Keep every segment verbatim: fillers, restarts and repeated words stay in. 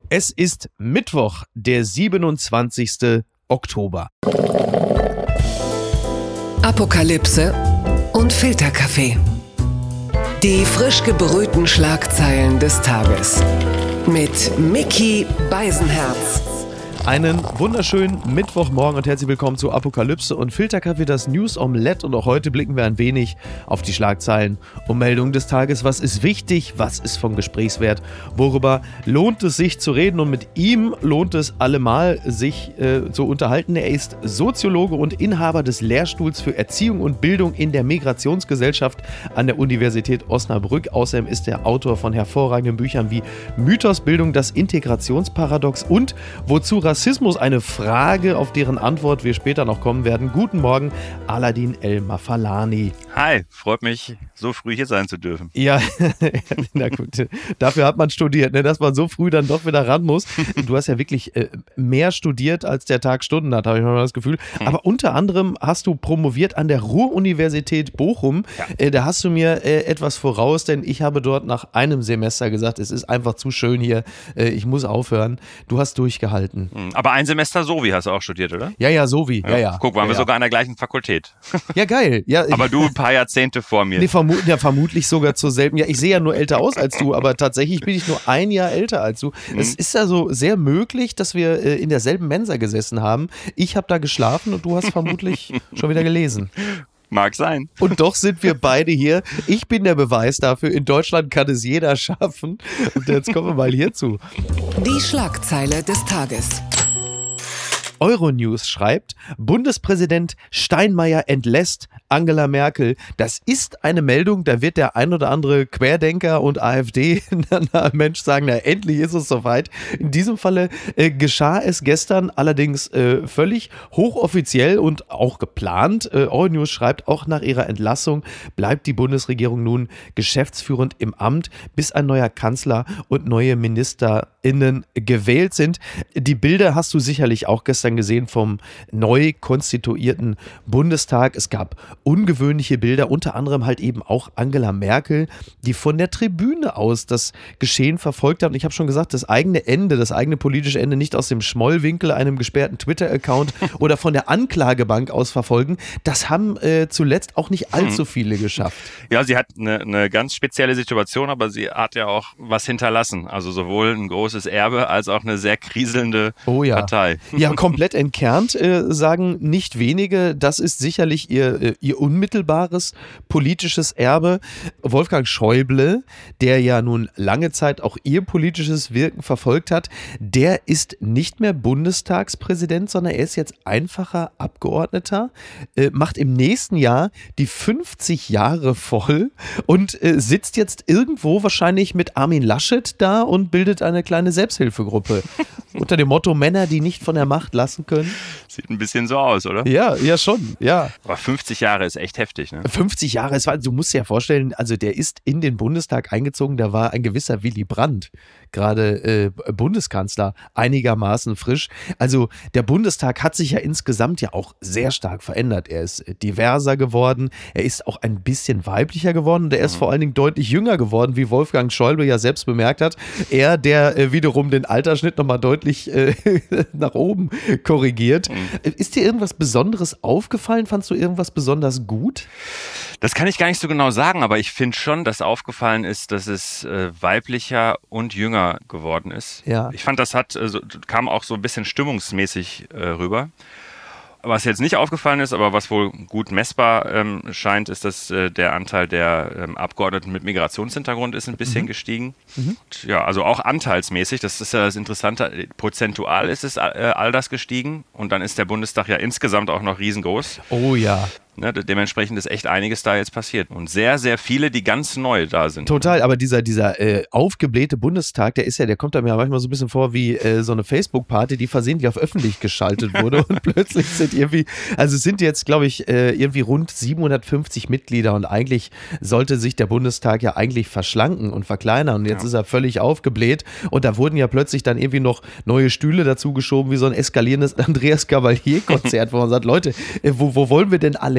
Es ist Mittwoch, der siebenundzwanzigste Oktober. Apokalypse und Filterkaffee. Die frisch gebrühten Schlagzeilen des Tages. Mit Micky Beisenherz. Einen wunderschönen Mittwochmorgen und herzlich willkommen zu Apokalypse und Filterkaffee, das News Omelette. Und auch heute blicken wir ein wenig auf die Schlagzeilen und Meldungen des Tages. Was ist wichtig? Was ist von Gesprächswert? Worüber lohnt es sich zu reden? Und mit ihm lohnt es allemal, sich äh, zu unterhalten. Er ist Soziologe und Inhaber des Lehrstuhls für Erziehung und Bildung in der Migrationsgesellschaft an der Universität Osnabrück. Außerdem ist er Autor von hervorragenden Büchern wie Mythosbildung, das Integrationsparadox und Wozu Rassismus, eine Frage, auf deren Antwort wir später noch kommen werden. Guten Morgen, Aladin El-Mafalani. Hi, freut mich, so früh hier sein zu dürfen. Ja, na gut, dafür hat man studiert, ne, dass man so früh dann doch wieder ran muss. Du hast ja wirklich äh, mehr studiert, als der Tag Stunden hat, habe ich mal das Gefühl. Aber unter anderem hast du promoviert an der Ruhr-Universität Bochum. Ja. Äh, da hast du mir äh, etwas voraus, denn ich habe dort nach einem Semester gesagt, es ist einfach zu schön hier, äh, ich muss aufhören. Du hast durchgehalten. Aber ein Semester Sovi hast du auch studiert, oder? Ja, ja, Sovi, ja, ja. ja. Guck, waren ja, wir ja. sogar an der gleichen Fakultät. Ja, geil. Ja, aber du ein paar Jahrzehnte vor mir. Nee, vermu- ja, vermutlich sogar zur selben. Ja, ich sehe ja nur älter aus als du, aber tatsächlich bin ich nur ein Jahr älter als du. Mhm. Es ist ja so sehr möglich, dass wir äh, in derselben Mensa gesessen haben. Ich habe da geschlafen und du hast vermutlich schon wieder gelesen. Mag sein. Und doch sind wir beide hier. Ich bin der Beweis dafür. In Deutschland kann es jeder schaffen. Und jetzt kommen wir mal hierzu. Die Schlagzeile des Tages. Euronews schreibt, Bundespräsident Steinmeier entlässt Angela Merkel. Das ist eine Meldung, da wird der ein oder andere Querdenker und AfD-Mensch sagen, na endlich ist es soweit. In diesem Falle äh, geschah es gestern allerdings äh, völlig hochoffiziell und auch geplant. Äh, Euronews schreibt, auch nach ihrer Entlassung bleibt die Bundesregierung nun geschäftsführend im Amt, bis ein neuer Kanzler und neue MinisterInnen gewählt sind. Die Bilder hast du sicherlich auch gestern gesehen vom neu konstituierten Bundestag. Es gab ungewöhnliche Bilder, unter anderem halt eben auch Angela Merkel, die von der Tribüne aus das Geschehen verfolgt hat. Und ich habe schon gesagt, das eigene Ende, das eigene politische Ende nicht aus dem Schmollwinkel, einem gesperrten Twitter-Account oder von der Anklagebank aus verfolgen, das haben äh, zuletzt auch nicht allzu viele geschafft. Ja, sie hat eine, eine ganz spezielle Situation, aber sie hat ja auch was hinterlassen. Also sowohl ein großes Erbe als auch eine sehr kriselnde oh ja. Partei. Ja, komplett entkernt, äh, sagen nicht wenige. Das ist sicherlich ihr, äh, ihr unmittelbares politisches Erbe. Wolfgang Schäuble, der ja nun lange Zeit auch ihr politisches Wirken verfolgt hat, der ist nicht mehr Bundestagspräsident, sondern er ist jetzt einfacher Abgeordneter, äh, macht im nächsten Jahr die fünfzig Jahre voll und äh, sitzt jetzt irgendwo wahrscheinlich mit Armin Laschet da und bildet eine kleine Selbsthilfegruppe. Unter dem Motto Männer, die nicht von der Macht lassen können. Sieht ein bisschen so aus, oder? Ja, ja schon, ja. Aber fünfzig Jahre ist echt heftig, ne? fünfzig Jahre, es war, du musst dir ja vorstellen, also der ist in den Bundestag eingezogen, da war ein gewisser Willy Brandt, gerade äh, Bundeskanzler, einigermaßen frisch. Also der Bundestag hat sich ja insgesamt ja auch sehr stark verändert. Er ist diverser geworden, er ist auch ein bisschen weiblicher geworden und er ist mhm. vor allen Dingen deutlich jünger geworden, wie Wolfgang Schäuble ja selbst bemerkt hat. Er, der äh, wiederum den Altersschnitt nochmal deutlich äh, nach oben korrigiert. Mhm. Ist dir irgendwas Besonderes aufgefallen? Fandst du irgendwas besonders gut? Das kann ich gar nicht so genau sagen, aber ich finde schon, dass aufgefallen ist, dass es äh, weiblicher und jünger geworden ist. Ja. Ich fand, das hat, äh, so, kam auch so ein bisschen stimmungsmäßig äh, rüber. Was jetzt nicht aufgefallen ist, aber was wohl gut messbar ähm, scheint, ist, dass äh, der Anteil der ähm, Abgeordneten mit Migrationshintergrund ist ein bisschen mhm. gestiegen. Mhm. Und, ja, also auch anteilsmäßig, das ist ja das Interessante, prozentual ist es äh, all das gestiegen und dann ist der Bundestag ja insgesamt auch noch riesengroß. Oh ja. Ne, dementsprechend ist echt einiges da jetzt passiert. Und sehr, sehr viele, die ganz neu da sind. Total, aber dieser, dieser äh, aufgeblähte Bundestag, der ist ja, der kommt da mir manchmal so ein bisschen vor wie äh, so eine Facebook-Party, die versehentlich auf öffentlich geschaltet wurde und plötzlich sind irgendwie, also es sind jetzt, glaube ich, äh, irgendwie rund siebenhundertfünfzig Mitglieder und eigentlich sollte sich der Bundestag ja eigentlich verschlanken und verkleinern und jetzt ja. ist er völlig aufgebläht und da wurden ja plötzlich dann irgendwie noch neue Stühle dazu geschoben, wie so ein eskalierendes Andreas Cavalier-Konzert, wo man sagt, Leute, äh, wo, wo wollen wir denn alle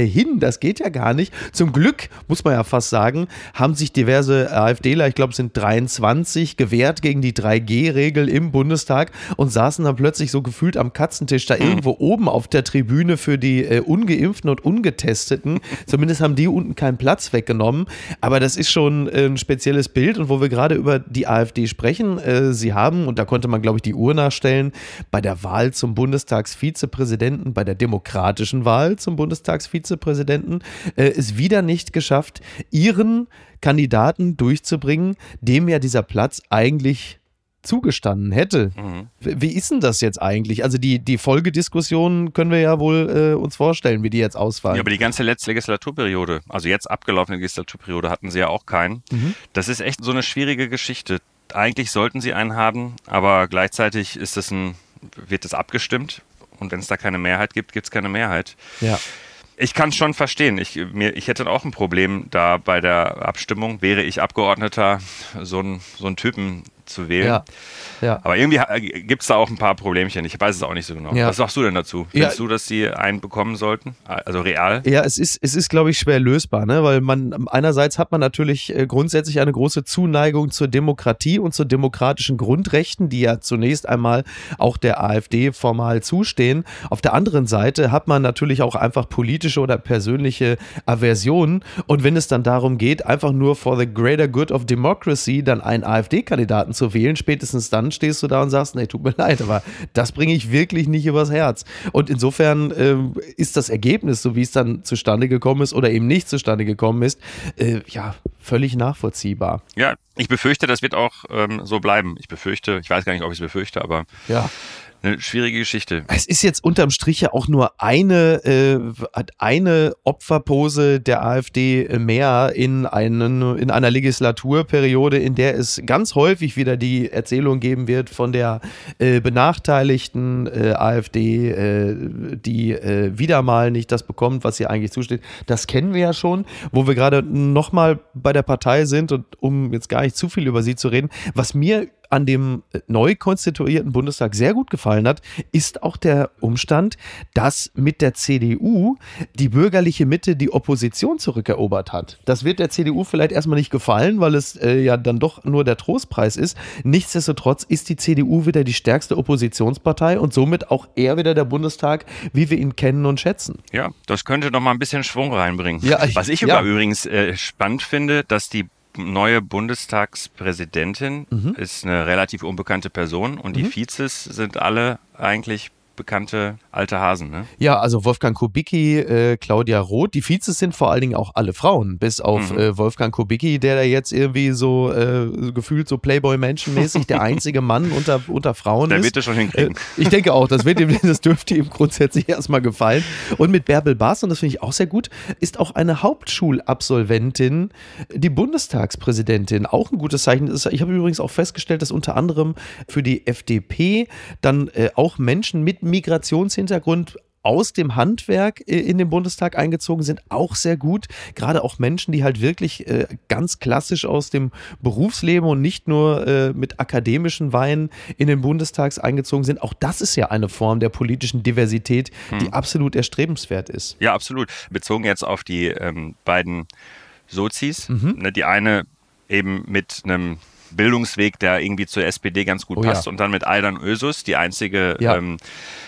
hin, das geht ja gar nicht. Zum Glück, muss man ja fast sagen, haben sich diverse AfDler, ich glaube es sind dreiundzwanzig, gewehrt gegen die drei G Regel im Bundestag und saßen dann plötzlich so gefühlt am Katzentisch da irgendwo oben auf der Tribüne für die äh, Ungeimpften und Ungetesteten. Zumindest haben die unten keinen Platz weggenommen. Aber das ist schon äh, ein spezielles Bild. Und wo wir gerade über die AfD sprechen, äh, sie haben, und da konnte man, glaube ich, die Uhr nachstellen, bei der Wahl zum Bundestagsvizepräsidenten, bei der demokratischen Wahl zum Bundestagsvizepräsidenten, äh, es wieder nicht geschafft, ihren Kandidaten durchzubringen, dem ja dieser Platz eigentlich zugestanden hätte. Mhm. Wie ist denn das jetzt eigentlich? Also die, die Folgediskussionen können wir ja wohl äh, uns vorstellen, wie die jetzt ausfallen. Ja, aber die ganze letzte Legislaturperiode, also jetzt abgelaufene Legislaturperiode, hatten sie ja auch keinen. Mhm. Das ist echt so eine schwierige Geschichte. Eigentlich sollten sie einen haben, aber gleichzeitig ist das ein, wird das abgestimmt und wenn es da keine Mehrheit gibt, gibt es keine Mehrheit. Ja. Ich kann es schon verstehen. Ich, mir, ich hätte auch ein Problem da bei der Abstimmung, wäre ich Abgeordneter, so einen so einen Typen zu wählen. Ja, ja. Aber irgendwie gibt es da auch ein paar Problemchen. Ich weiß es auch nicht so genau. Ja. Was sagst du denn dazu? Findest ja. du, dass sie einen bekommen sollten? Also real? Ja, es ist, es ist, glaube ich, schwer lösbar, ne? Weil man einerseits hat man natürlich grundsätzlich eine große Zuneigung zur Demokratie und zu demokratischen Grundrechten, die ja zunächst einmal auch der AfD formal zustehen. Auf der anderen Seite hat man natürlich auch einfach politische oder persönliche Aversionen. Und wenn es dann darum geht, einfach nur for the greater good of democracy dann einen AfD-Kandidaten zu wählen, spätestens dann stehst du da und sagst, nee, tut mir leid, aber das bringe ich wirklich nicht übers Herz. Und insofern ähm, ist das Ergebnis, so wie es dann zustande gekommen ist oder eben nicht zustande gekommen ist, äh, ja, völlig nachvollziehbar. Ja, ich befürchte, das wird auch ähm, so bleiben. Ich befürchte, ich weiß gar nicht, ob ich es befürchte, aber ja. Eine schwierige Geschichte. Es ist jetzt unterm Strich ja auch nur eine, äh, eine Opferpose der AfD mehr in, einen, in einer Legislaturperiode, in der es ganz häufig wieder die Erzählung geben wird von der äh, benachteiligten äh, AfD, äh, die äh, wieder mal nicht das bekommt, was ihr eigentlich zusteht. Das kennen wir ja schon, wo wir gerade nochmal bei der Partei sind und um jetzt gar nicht zu viel über sie zu reden, was mir an dem neu konstituierten Bundestag sehr gut gefallen hat, ist auch der Umstand, dass mit der C D U die bürgerliche Mitte die Opposition zurückerobert hat. Das wird der C D U vielleicht erstmal nicht gefallen, weil es äh, ja dann doch nur der Trostpreis ist. Nichtsdestotrotz ist die C D U wieder die stärkste Oppositionspartei und somit auch eher wieder der Bundestag, wie wir ihn kennen und schätzen. Ja, das könnte noch mal ein bisschen Schwung reinbringen. Ja, ich, Was ich ja. übrigens äh, spannend finde, dass die neue Bundestagspräsidentin mhm. ist eine relativ unbekannte Person und die mhm. Vizes sind alle eigentlich bekannte alte Hasen, ne? Ja, also Wolfgang Kubicki, äh, Claudia Roth, die Vizes sind vor allen Dingen auch alle Frauen, bis auf mhm. äh, Wolfgang Kubicki, der da jetzt irgendwie so äh, gefühlt so Playboy-Menschenmäßig der einzige Mann unter, unter Frauen der ist. Der wird das schon hinkriegen. Äh, ich denke auch, das, wird ihm, das dürfte ihm grundsätzlich erstmal gefallen. Und mit Bärbel Baas, und das finde ich auch sehr gut, ist auch eine Hauptschulabsolventin die Bundestagspräsidentin. Auch ein gutes Zeichen. Ich habe übrigens auch festgestellt, dass unter anderem für die F D P dann äh, auch Menschen mit Migrationshintergrund aus dem Handwerk in den Bundestag eingezogen sind, auch sehr gut. Gerade auch Menschen, die halt wirklich äh, ganz klassisch aus dem Berufsleben und nicht nur äh, mit akademischen Weinen in den Bundestag eingezogen sind. Auch das ist ja eine Form der politischen Diversität, hm. die absolut erstrebenswert ist. Ja, absolut. Bezogen jetzt auf die ähm, beiden Sozis. Mhm. Ne, die eine eben mit einem Bildungsweg, der irgendwie zur S P D ganz gut oh, passt. Ja. Und dann mit Aydan Özus, die einzige ja. ähm,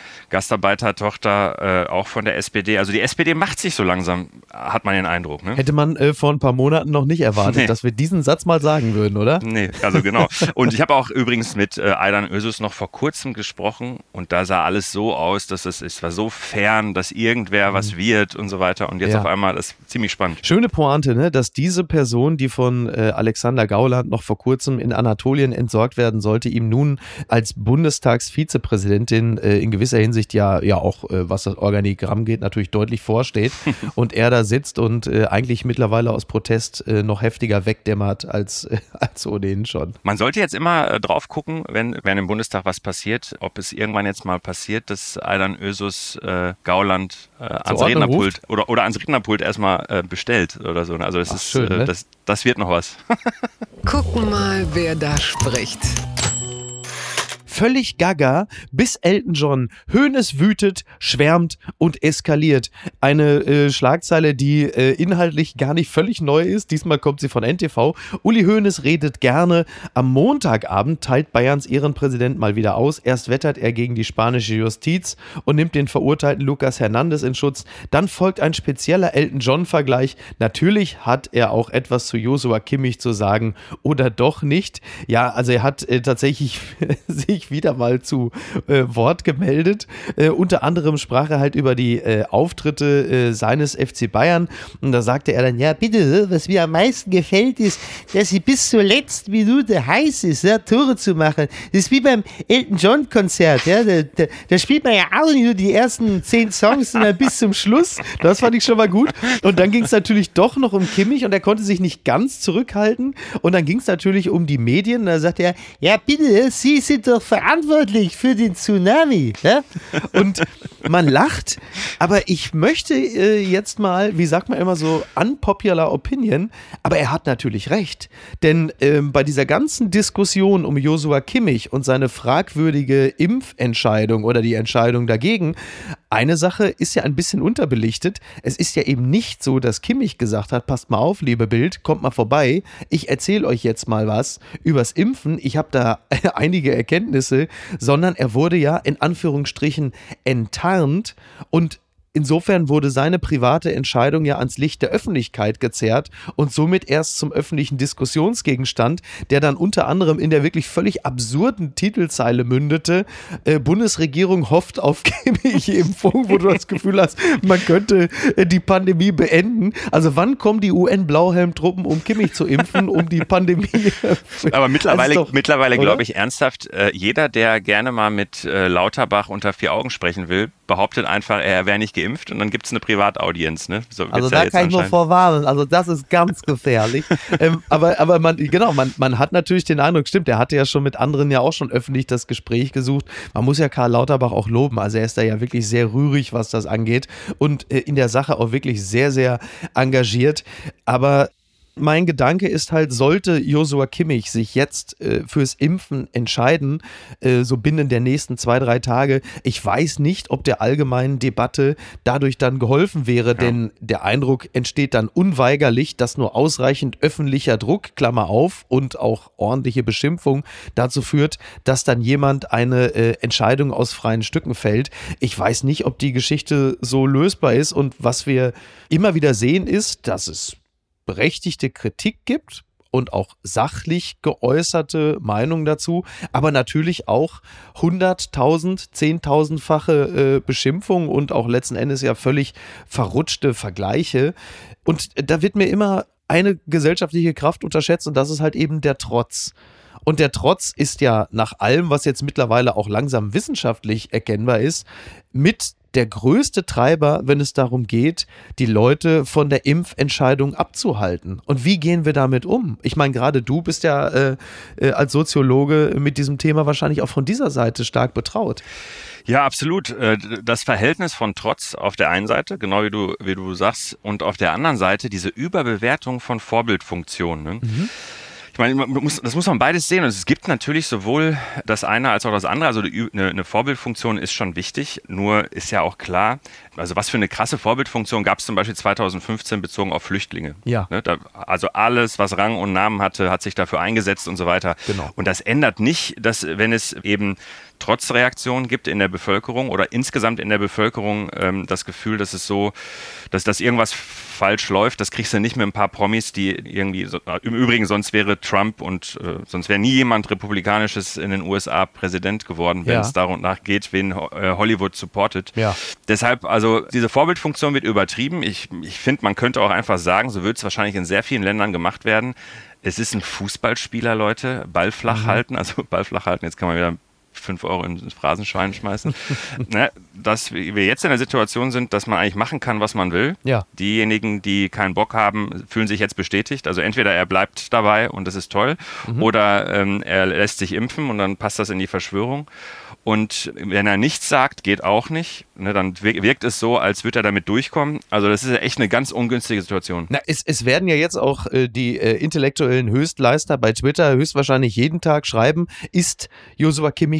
Gastarbeitertochter äh, auch von der S P D. Also die S P D macht sich so langsam, hat man den Eindruck. Ne? Hätte man äh, vor ein paar Monaten noch nicht erwartet, nee. dass wir diesen Satz mal sagen würden, oder? Nee, also genau. Und ich habe auch übrigens mit äh, Aydan Özus noch vor kurzem gesprochen und da sah alles so aus, dass es, es war so fern, dass irgendwer mhm. was wird und so weiter. Und jetzt ja. auf einmal, das ist ziemlich spannend. Schöne Pointe, ne? Dass diese Person, die von äh, Alexander Gauland noch vor kurzem in Anatolien entsorgt werden sollte, ihm nun als Bundestagsvizepräsidentin äh, in gewisser Hinsicht ja, ja auch, äh, was das Organigramm geht, natürlich deutlich vorsteht und er da sitzt und äh, eigentlich mittlerweile aus Protest äh, noch heftiger wegdämmert als, äh, als ohnehin schon. Man sollte jetzt immer äh, drauf gucken, wenn, wenn im Bundestag was passiert, ob es irgendwann jetzt mal passiert, dass Aydan Özus äh, Gauland äh, ans Rednerpult oder, oder ans Rednerpult erstmal äh, bestellt oder so. Also das, Ach, ist, schön, äh, ne? das, das wird noch was. Gucken mal, wer da spricht. völlig gaga, bis Elton John. Hoeneß wütet, schwärmt und eskaliert. Eine äh, Schlagzeile, die äh, inhaltlich gar nicht völlig neu ist. Diesmal kommt sie von N T V. Uli Hoeneß redet gerne. Am Montagabend teilt Bayerns Ehrenpräsident mal wieder aus. Erst wettert er gegen die spanische Justiz und nimmt den verurteilten Lucas Hernandez in Schutz. Dann folgt ein spezieller Elton John-Vergleich. Natürlich hat er auch etwas zu Joshua Kimmich zu sagen oder doch nicht. Ja, also er hat äh, tatsächlich sich wieder mal zu äh, Wort gemeldet. Äh, unter anderem sprach er halt über die äh, Auftritte äh, seines F C Bayern und da sagte er dann, ja bitte, was mir am meisten gefällt ist, dass sie bis zur letzten Minute heiß ist, ja, Tore zu machen. Das ist wie beim Elton John Konzert, ja, da, da, da spielt man ja auch nur die ersten zehn Songs und dann bis zum Schluss. Das fand ich schon mal gut. Und dann ging es natürlich doch noch um Kimmich und er konnte sich nicht ganz zurückhalten und dann ging es natürlich um die Medien. Da sagte er, ja bitte, Sie sind doch verantwortlich für den Tsunami. Ja? Und man lacht, aber ich möchte äh, jetzt mal, wie sagt man immer so, unpopular opinion, aber er hat natürlich recht. Denn äh, bei dieser ganzen Diskussion um Joshua Kimmich und seine fragwürdige Impfentscheidung oder die Entscheidung dagegen, eine Sache ist ja ein bisschen unterbelichtet. Es ist ja eben nicht so, dass Kimmich gesagt hat, passt mal auf, liebe Bild, kommt mal vorbei. Ich erzähle euch jetzt mal was übers Impfen. Ich habe da einige Erkenntnisse, sondern er wurde ja in Anführungsstrichen enttarnt und insofern wurde seine private Entscheidung ja ans Licht der Öffentlichkeit gezerrt und somit erst zum öffentlichen Diskussionsgegenstand, der dann unter anderem in der wirklich völlig absurden Titelzeile mündete, äh, Bundesregierung hofft auf Kimmich-Impfung, wo du das Gefühl hast, man könnte äh, die Pandemie beenden. Also wann kommen die U N-Blauhelm-Truppen, um Kimmich zu impfen, um die Pandemie... Aber mittlerweile, doch, mittlerweile glaube ich ernsthaft, äh, jeder, der gerne mal mit äh, Lauterbach unter vier Augen sprechen will, behauptet einfach, er wäre nicht geimpft und dann gibt es eine Privataudienz. Ne? So also da ja kann ich nur vorwarnen, also das ist ganz gefährlich. ähm, aber aber man, genau, man, man hat natürlich den Eindruck, stimmt, er hatte ja schon mit anderen ja auch schon öffentlich das Gespräch gesucht. Man muss ja Karl Lauterbach auch loben, also er ist da ja wirklich sehr rührig, was das angeht und äh, in der Sache auch wirklich sehr, sehr engagiert. Aber mein Gedanke ist halt, sollte Joshua Kimmich sich jetzt äh, fürs Impfen entscheiden, äh, so binnen der nächsten zwei, drei Tage, ich weiß nicht, ob der allgemeinen Debatte dadurch dann geholfen wäre, ja. Denn der Eindruck entsteht dann unweigerlich, dass nur ausreichend öffentlicher Druck, Klammer auf, und auch ordentliche Beschimpfung dazu führt, dass dann jemand eine äh, Entscheidung aus freien Stücken fällt. Ich weiß nicht, ob die Geschichte so lösbar ist und was wir immer wieder sehen ist, dass es berechtigte Kritik gibt und auch sachlich geäußerte Meinungen dazu, aber natürlich auch hunderttausend, zehntausendfache äh, Beschimpfungen und auch letzten Endes ja völlig verrutschte Vergleiche. Und da wird mir immer eine gesellschaftliche Kraft unterschätzt und das ist halt eben der Trotz. Und der Trotz ist ja nach allem, was jetzt mittlerweile auch langsam wissenschaftlich erkennbar ist, mit der größte Treiber, wenn es darum geht, die Leute von der Impfentscheidung abzuhalten. Und wie gehen wir damit um? Ich meine, gerade du bist ja äh, äh, als Soziologe mit diesem Thema wahrscheinlich auch von dieser Seite stark betraut. Ja, absolut. Das Verhältnis von Trotz auf der einen Seite, genau wie du, wie du sagst, und auf der anderen Seite diese Überbewertung von Vorbildfunktionen. Ne? Mhm. Ich meine, man muss, das muss man beides sehen. Und es gibt natürlich sowohl das eine als auch das andere. Also die, eine, eine Vorbildfunktion ist schon wichtig. Nur ist ja auch klar, also was für eine krasse Vorbildfunktion gab es zum Beispiel zweitausendfünfzehn bezogen auf Flüchtlinge. Ja. Ne, da, also alles, was Rang und Namen hatte, hat sich dafür eingesetzt und so weiter. Genau. Und das ändert nicht, dass wenn es eben Trotzreaktionen gibt in der Bevölkerung oder insgesamt in der Bevölkerung ähm, das Gefühl, dass es so, dass, dass irgendwas falsch läuft, das kriegst du nicht mit ein paar Promis, die irgendwie, so, im Übrigen, sonst wäre Trump und äh, sonst wäre nie jemand Republikanisches in den U S A Präsident geworden, wenn ja. es darum geht, wen äh, Hollywood supportet. Ja. Deshalb, also diese Vorbildfunktion wird übertrieben. Ich, ich finde, man könnte auch einfach sagen, so wird es wahrscheinlich in sehr vielen Ländern gemacht werden. Es ist ein Fußballspieler, Leute, Ball flach mhm. halten, also Ball flach halten, jetzt kann man wieder fünf Euro ins Phrasenschwein schmeißen. ne, dass wir jetzt in der Situation sind, dass man eigentlich machen kann, was man will. Ja. Diejenigen, die keinen Bock haben, fühlen sich jetzt bestätigt. Also entweder er bleibt dabei und das ist toll, mhm. oder ähm, er lässt sich impfen und dann passt das in die Verschwörung. Und wenn er nichts sagt, geht auch nicht. Ne, dann wirkt es so, als würde er damit durchkommen. Also das ist ja echt eine ganz ungünstige Situation. Na, es, es werden ja jetzt auch äh, die äh, intellektuellen Höchstleister bei Twitter höchstwahrscheinlich jeden Tag schreiben, ist Joshua Kimmich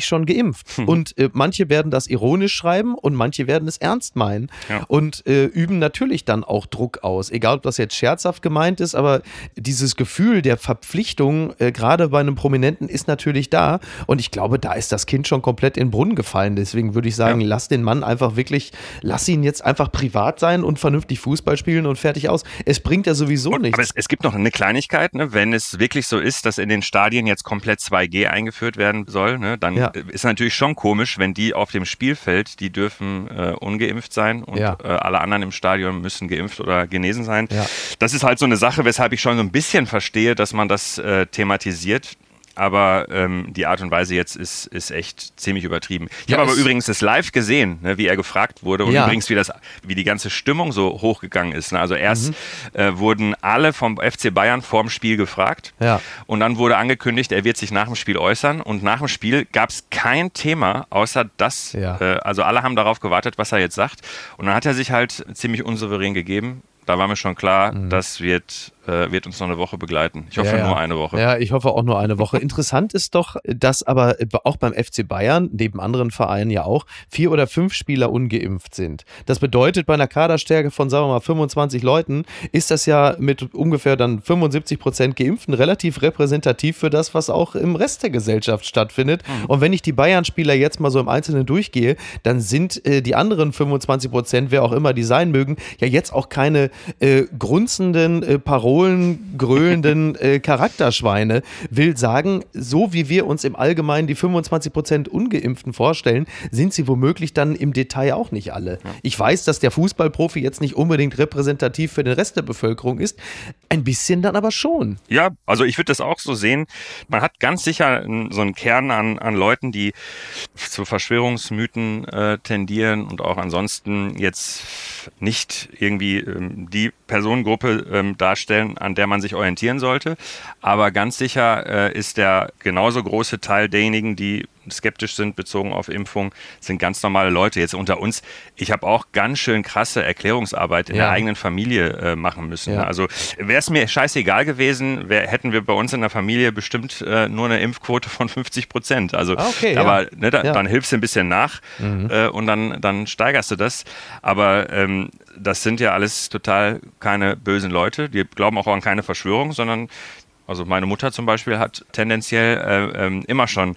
schon geimpft. Mhm. Und äh, manche werden das ironisch schreiben und manche werden es ernst meinen ja. und äh, üben natürlich dann auch Druck aus. Egal, ob das jetzt scherzhaft gemeint ist, aber dieses Gefühl der Verpflichtung, äh, gerade bei einem Prominenten, ist natürlich da. Und ich glaube, da ist das Kind schon komplett in den Brunnen gefallen. Deswegen würde ich sagen, ja. lass den Mann einfach wirklich, lass ihn jetzt einfach privat sein und vernünftig Fußball spielen und fertig aus. Es bringt ja sowieso und, nichts. Aber es, es gibt noch eine Kleinigkeit, ne? Wenn es wirklich so ist, dass in den Stadien jetzt komplett zwei G eingeführt werden soll, ne? Dann ja. ist natürlich schon komisch, wenn die auf dem Spielfeld, die dürfen äh, ungeimpft sein und ja. äh, alle anderen im Stadion müssen geimpft oder genesen sein. Ja. Das ist halt so eine Sache, weshalb ich schon so ein bisschen verstehe, dass man das äh, thematisiert. Aber ähm, die Art und Weise jetzt ist, ist echt ziemlich übertrieben. Ich ja, habe aber übrigens das live gesehen, ne, wie er gefragt wurde und ja. übrigens, wie, das, wie die ganze Stimmung so hochgegangen ist. Ne? Also erst mhm. äh, wurden alle vom F C Bayern vorm Spiel gefragt ja. und dann wurde angekündigt, er wird sich nach dem Spiel äußern und nach dem Spiel gab es kein Thema, außer das. Ja. Äh, also alle haben darauf gewartet, was er jetzt sagt und dann hat er sich halt ziemlich unsouverän gegeben. Da war mir schon klar, mhm. das wird, äh, wird uns noch eine Woche begleiten. Ich hoffe ja, ja. nur eine Woche. Ja, ich hoffe auch nur eine Woche. Interessant ist doch, dass aber auch beim F C Bayern, neben anderen Vereinen ja auch, vier oder fünf Spieler ungeimpft sind. Das bedeutet, bei einer Kaderstärke von, sagen wir mal, fünfundzwanzig Leuten ist das ja mit ungefähr dann fünfundsiebzig Prozent Geimpften relativ repräsentativ für das, was auch im Rest der Gesellschaft stattfindet. Mhm. Und wenn ich die Bayern-Spieler jetzt mal so im Einzelnen durchgehe, dann sind äh, die anderen fünfundzwanzig Prozent, wer auch immer die sein mögen, ja jetzt auch keine Äh, grunzenden, äh, Parolen, gröhlenden äh, Charakterschweine, will sagen, so wie wir uns im Allgemeinen die fünfundzwanzig Prozent Ungeimpften vorstellen, sind sie womöglich dann im Detail auch nicht alle. Ja. Ich weiß, dass der Fußballprofi jetzt nicht unbedingt repräsentativ für den Rest der Bevölkerung ist, ein bisschen dann aber schon. Ja, also ich würde das auch so sehen. Man hat ganz sicher so einen Kern an, an Leuten, die zu Verschwörungsmythen äh, tendieren und auch ansonsten jetzt nicht irgendwie ähm, die Personengruppe ähm, darstellen, an der man sich orientieren sollte. Aber ganz sicher äh, ist der genauso große Teil derjenigen, die skeptisch sind bezogen auf Impfung, sind ganz normale Leute. Jetzt unter uns, ich habe auch ganz schön krasse Erklärungsarbeit in ja. der eigenen Familie äh, machen müssen. Ja. Also wäre es mir scheißegal gewesen, wär, hätten wir bei uns in der Familie bestimmt äh, nur eine Impfquote von fünfzig Prozent. Also okay, aber, ja. ne, da, ja. dann hilfst du ein bisschen nach mhm. äh, und dann, dann steigerst du das. Aber ähm, das sind ja alles total keine bösen Leute. Die glauben auch an keine Verschwörung, sondern also meine Mutter zum Beispiel hat tendenziell äh, ähm, immer schon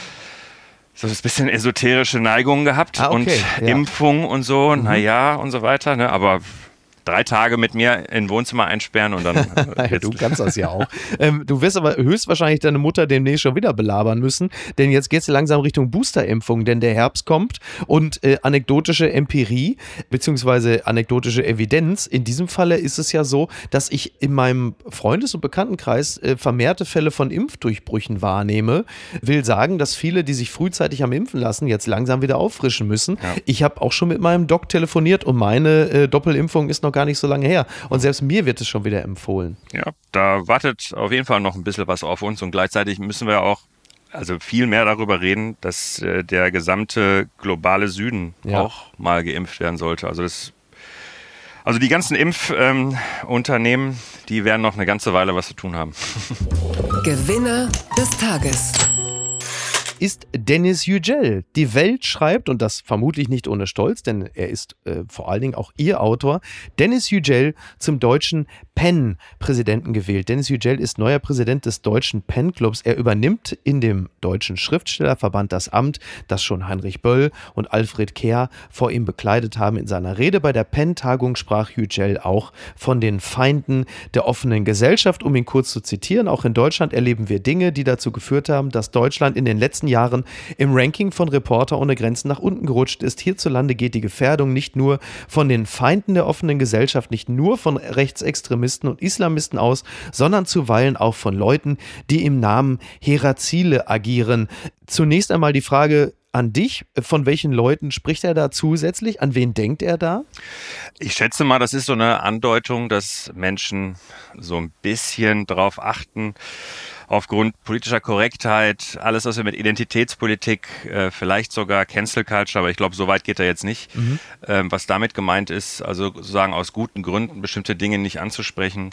so ein bisschen esoterische Neigungen gehabt ah, okay, und ja. Impfung und so, mhm. naja und so weiter, ne? Aber drei Tage mit mir in Wohnzimmer einsperren und dann... ja, du kannst das ja auch. Ähm, du wirst aber höchstwahrscheinlich deine Mutter demnächst schon wieder belabern müssen, denn jetzt geht es langsam Richtung Boosterimpfung, denn der Herbst kommt und äh, anekdotische Empirie beziehungsweise anekdotische Evidenz, in diesem Falle ist es ja so, dass ich in meinem Freundes- und Bekanntenkreis äh, vermehrte Fälle von Impfdurchbrüchen wahrnehme, will sagen, dass viele, die sich frühzeitig haben impfen lassen, jetzt langsam wieder auffrischen müssen. Ja. Ich habe auch schon mit meinem Doc telefoniert und meine äh, Doppelimpfung ist noch gar nicht so lange her. Und selbst mir wird es schon wieder empfohlen. Ja, da wartet auf jeden Fall noch ein bisschen was auf uns und gleichzeitig müssen wir auch also viel mehr darüber reden, dass äh, der gesamte globale Süden ja. auch mal geimpft werden sollte. Also das Also die ganzen Impfunternehmen, ähm, die werden noch eine ganze Weile was zu tun haben. Gewinner des Tages ist Deniz Yücel. Die Welt schreibt, und das vermutlich nicht ohne Stolz, denn er ist äh, vor allen Dingen auch ihr Autor, Deniz Yücel zum deutschen Penn-Präsidenten gewählt. Deniz Yücel ist neuer Präsident des deutschen Penn-Clubs. Er übernimmt in dem deutschen Schriftstellerverband das Amt, das schon Heinrich Böll und Alfred Kehr vor ihm bekleidet haben. In seiner Rede bei der Penn-Tagung sprach Yücel auch von den Feinden der offenen Gesellschaft. Um ihn kurz zu zitieren, auch in Deutschland erleben wir Dinge, die dazu geführt haben, dass Deutschland in den letzten Jahren im Ranking von Reporter ohne Grenzen nach unten gerutscht ist. Hierzulande geht die Gefährdung nicht nur von den Feinden der offenen Gesellschaft, nicht nur von Rechtsextremisten und Islamisten aus, sondern zuweilen auch von Leuten, die im Namen hehrer Ziele agieren. Zunächst einmal die Frage an dich, von welchen Leuten spricht er da zusätzlich? An wen denkt er da? Ich schätze mal, das ist so eine Andeutung, dass Menschen so ein bisschen drauf achten, aufgrund politischer Korrektheit, alles, was wir mit Identitätspolitik, äh, vielleicht sogar Cancel Culture, aber ich glaube, so weit geht er jetzt nicht, mhm. ähm, was damit gemeint ist, also sozusagen aus guten Gründen bestimmte Dinge nicht anzusprechen,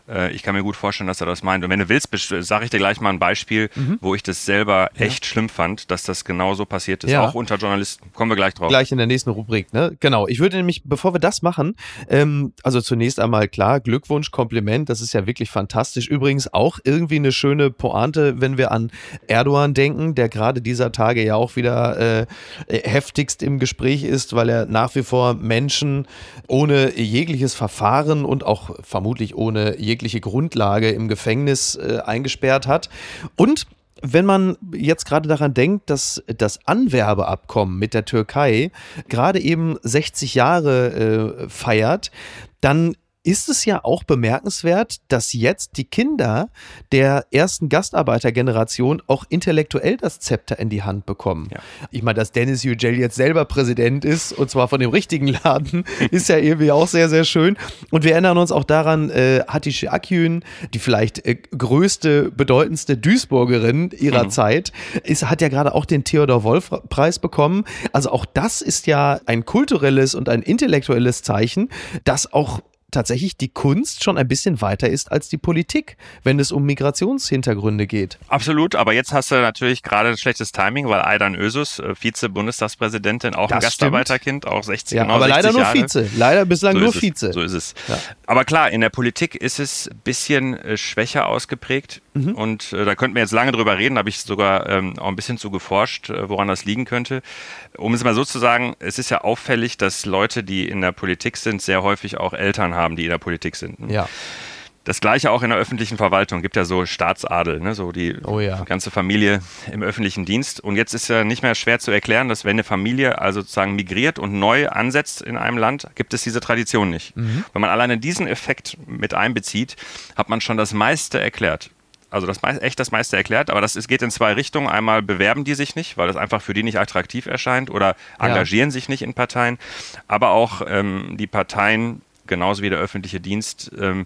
Äh, ich kann mir gut vorstellen, dass er das meint. Und wenn du willst, sage ich dir gleich mal ein Beispiel, mhm. wo ich das selber ja. echt schlimm fand, dass das genauso passiert ist, ja. auch unter Journalisten. Kommen wir gleich drauf. Gleich in der nächsten Rubrik, ne? Genau. Ich würde nämlich, bevor wir das machen, ähm, also zunächst einmal klar, Glückwunsch, Kompliment, das ist ja wirklich fantastisch. Übrigens auch irgendwie eine schöne Pointe, wenn wir an Erdogan denken, der gerade dieser Tage ja auch wieder äh, heftigst im Gespräch ist, weil er nach wie vor Menschen ohne jegliches Verfahren und auch vermutlich ohne jegliche Grundlage im Gefängnis äh, eingesperrt hat. Und wenn man jetzt gerade daran denkt, dass das Anwerbeabkommen mit der Türkei gerade eben sechzig Jahre äh, feiert, dann ist es ja auch bemerkenswert, dass jetzt die Kinder der ersten Gastarbeitergeneration auch intellektuell das Zepter in die Hand bekommen. Ja. Ich meine, dass Dennis Yücel jetzt selber Präsident ist, und zwar von dem richtigen Laden, ist ja irgendwie auch sehr, sehr schön. Und wir erinnern uns auch daran, äh, Hatice Akgün, die vielleicht äh, größte, bedeutendste Duisburgerin ihrer mhm. Zeit, ist, hat ja gerade auch den Theodor-Wolff-Preis bekommen. Also auch das ist ja ein kulturelles und ein intellektuelles Zeichen, das auch tatsächlich die Kunst schon ein bisschen weiter ist als die Politik, wenn es um Migrationshintergründe geht. Absolut, aber jetzt hast du natürlich gerade ein schlechtes Timing, weil Aydan Özüz, Vize-Bundestagspräsidentin, auch das ein Gastarbeiterkind, auch sechzig, ja, genau aber sechzig leider nur Jahre. Vize, leider bislang so nur es. Vize. So ist es. Ja. Aber klar, in der Politik ist es ein bisschen äh, schwächer ausgeprägt mhm. und äh, da könnten wir jetzt lange drüber reden, da habe ich sogar ähm, auch ein bisschen zu geforscht, äh, woran das liegen könnte. Um es mal so zu sagen, es ist ja auffällig, dass Leute, die in der Politik sind, sehr häufig auch Eltern haben, die in der Politik sind. Ne? Ja. Das Gleiche auch in der öffentlichen Verwaltung. Gibt ja so Staatsadel, ne? So die oh ja. ganze Familie im öffentlichen Dienst. Und jetzt ist ja nicht mehr schwer zu erklären, dass wenn eine Familie also sozusagen migriert und neu ansetzt in einem Land, gibt es diese Tradition nicht. Mhm. Wenn man alleine diesen Effekt mit einbezieht, hat man schon das meiste erklärt. Also das echt das meiste erklärt, aber das, es geht in zwei Richtungen. Einmal bewerben die sich nicht, weil das einfach für die nicht attraktiv erscheint oder engagieren ja. sich nicht in Parteien. Aber auch ähm, die Parteien, genauso wie der öffentliche Dienst, ähm,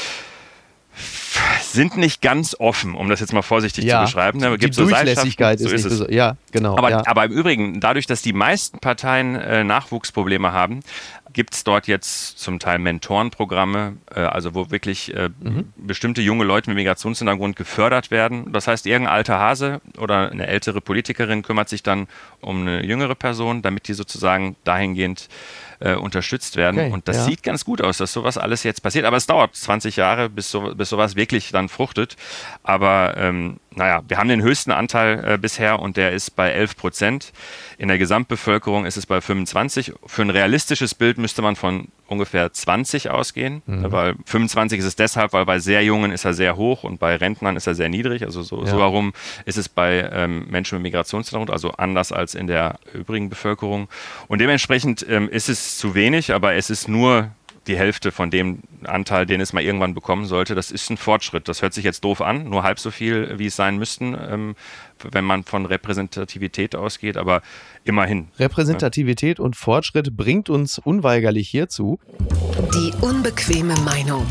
sind nicht ganz offen, um das jetzt mal vorsichtig ja, zu beschreiben. Die, die so Durchlässigkeit so ist, ist nicht es. so, ja, genau. Aber, ja. aber im Übrigen, dadurch, dass die meisten Parteien äh, Nachwuchsprobleme haben, gibt es dort jetzt zum Teil Mentorenprogramme, äh, also wo wirklich äh, mhm. bestimmte junge Leute mit Migrationshintergrund gefördert werden. Das heißt, irgendein alter Hase oder eine ältere Politikerin kümmert sich dann um eine jüngere Person, damit die sozusagen dahingehend äh, unterstützt werden. Okay, und das ja. sieht ganz gut aus, dass sowas alles jetzt passiert. Aber es dauert zwanzig Jahre, bis, so, bis sowas wirklich dann fruchtet. Aber ähm, naja, wir haben den höchsten Anteil äh, bisher und der ist bei elf Prozent. In der Gesamtbevölkerung ist es bei fünfundzwanzig. Für ein realistisches Bild müsste man von ungefähr zwanzig ausgehen, mhm. weil fünfundzwanzig ist es deshalb, weil bei sehr Jungen ist er sehr hoch und bei Rentnern ist er sehr niedrig. Also so, ja. so herum ist es bei ähm, Menschen mit Migrationshintergrund, also anders als in der übrigen Bevölkerung. Und dementsprechend ähm, ist es zu wenig, aber es ist nur die Hälfte von dem Anteil, den es mal irgendwann bekommen sollte. Das ist ein Fortschritt. Das hört sich jetzt doof an, nur halb so viel, wie es sein müssten, ähm, wenn man von Repräsentativität ausgeht, aber immerhin. Repräsentativität ja. und Fortschritt bringt uns unweigerlich hierzu. Die unbequeme Meinung.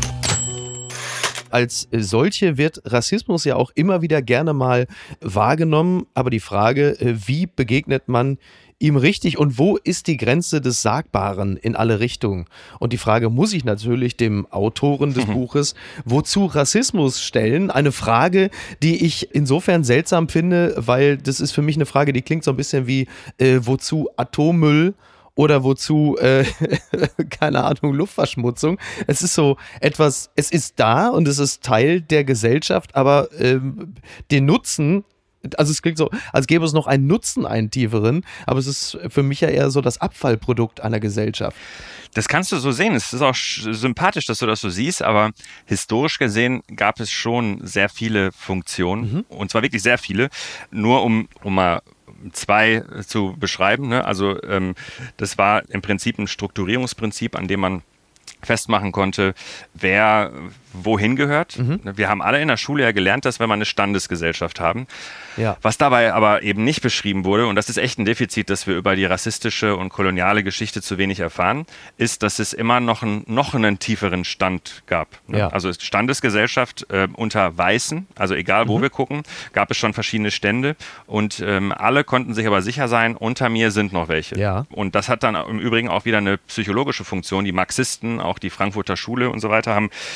Als solche wird Rassismus ja auch immer wieder gerne mal wahrgenommen, aber die Frage, wie begegnet man ihm richtig und wo ist die Grenze des Sagbaren in alle Richtungen? Und die Frage muss ich natürlich dem Autoren des mhm. Buches Wozu Rassismus stellen. Eine Frage, die ich insofern seltsam finde, weil das ist für mich eine Frage, die klingt so ein bisschen wie äh, wozu Atommüll? Oder wozu, äh, keine Ahnung, Luftverschmutzung. Es ist so etwas, es ist da und es ist Teil der Gesellschaft, aber ähm, den Nutzen, also es klingt so, als gäbe es noch einen Nutzen, einen tieferen, aber es ist für mich ja eher so das Abfallprodukt einer Gesellschaft. Das kannst du so sehen. Es ist auch sympathisch, dass du das so siehst, aber historisch gesehen gab es schon sehr viele Funktionen mhm. und zwar wirklich sehr viele. Nur um, um mal zwei zu beschreiben. Ne? Also ähm, das war im Prinzip ein Strukturierungsprinzip, an dem man festmachen konnte, wer wohin gehört. Mhm. Wir haben alle in der Schule ja gelernt, dass wir mal eine Standesgesellschaft haben. Ja. Was dabei aber eben nicht beschrieben wurde, und das ist echt ein Defizit, dass wir über die rassistische und koloniale Geschichte zu wenig erfahren, ist, dass es immer noch, ein, noch einen tieferen Stand gab. Ne? Ja. Also Standesgesellschaft äh, unter Weißen, also egal wo mhm. wir gucken, gab es schon verschiedene Stände und ähm, alle konnten sich aber sicher sein, unter mir sind noch welche. Ja. Und das hat dann im Übrigen auch wieder eine psychologische Funktion. Die Marxisten, auch die Frankfurter Schule und so weiter haben das